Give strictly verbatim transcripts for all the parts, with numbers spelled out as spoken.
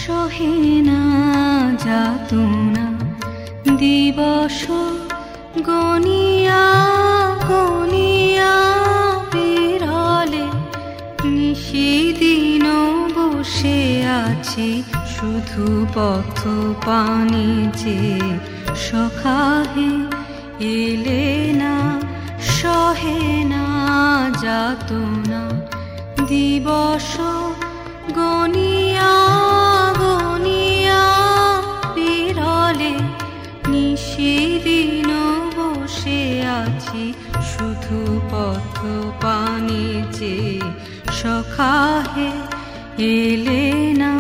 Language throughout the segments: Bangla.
সহে না যাতনা দিবস গনিয়া গনিয়া বিরলে নিশিদিন বসে আছি শুধু পথ পানে যে সখাহে এলে না সহে না যাতনা দিবস গনিয়া গনিয়া বিরলে নিশিদিন বসে আছি শুধু পথ পানে যে সখাহে এলে না।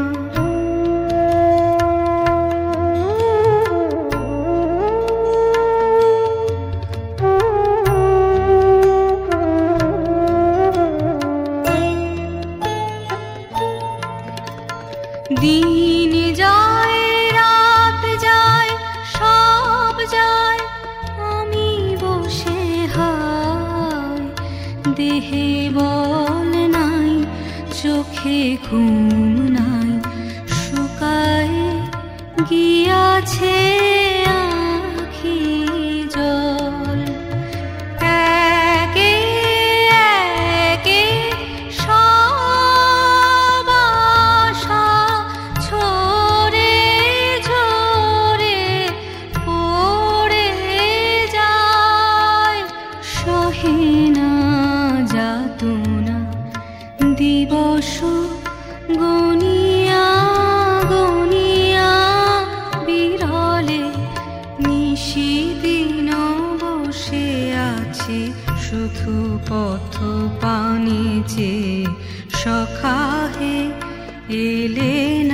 দিন যায় রাত যায় সব যায় আমি বসে হায় দেহে বল নাই চোখে ঘুম নাই শুকায় গিয়াছে আঁখি জল একে একে সব আশা ঝরে ঝরে পড়ে যায় সহে না যাতনা দিবস গনিয়া গনিয়া বিরলে নিশিদিন বসে আছি শুধু পথ পানে যে সখাহে এলে